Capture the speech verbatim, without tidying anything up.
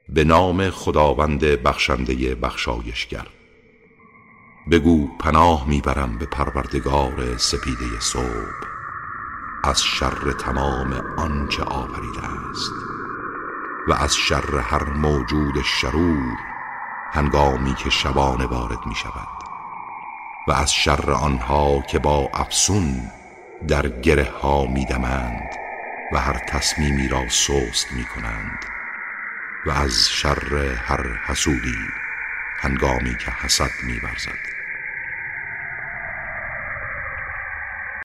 به نام خداوند بخشنده بخشایشگر. بگو پناه میبرم به پروردگار سپیده صبح از شر تمام آنچه آفریده است و از شر هر موجود شرور هنگامی که شبانه وارد می شود و از شر آنها که با افسون در گره ها می دمند و هر تصمیمی را سست می کنند و از شر هر حسودی هنگامی که حسد می ورزد.